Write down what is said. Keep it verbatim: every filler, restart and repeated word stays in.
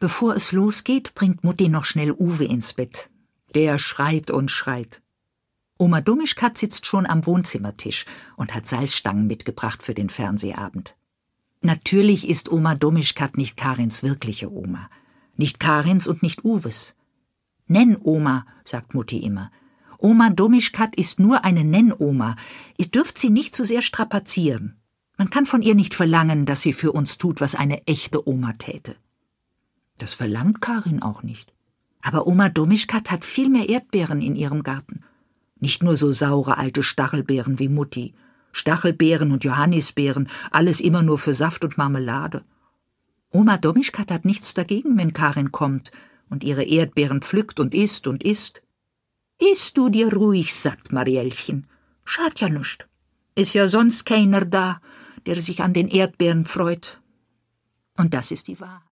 Bevor es losgeht, bringt Mutti noch schnell Uwe ins Bett. Der schreit und schreit. Oma Dummischkat sitzt schon am Wohnzimmertisch und hat Salzstangen mitgebracht für den Fernsehabend. Natürlich ist Oma Dummischkat nicht Karins wirkliche Oma. Nicht Karins und nicht Uwes. Nenn-Oma, sagt Mutti immer. Oma Dummischkat ist nur eine Nenn-Oma. Ihr dürft sie nicht zu sehr strapazieren. Man kann von ihr nicht verlangen, dass sie für uns tut, was eine echte Oma täte. Das verlangt Karin auch nicht. Aber Oma Dummischkat hat viel mehr Erdbeeren in ihrem Garten. Nicht nur so saure alte Stachelbeeren wie Mutti. Stachelbeeren und Johannisbeeren, alles immer nur für Saft und Marmelade. Oma Dummischkat hat nichts dagegen, wenn Karin kommt und ihre Erdbeeren pflückt und isst und isst. Iss du dir ruhig satt, Mariellchen. Schad ja nuscht. Ist ja sonst keiner da, der sich an den Erdbeeren freut. Und das ist die Wahrheit.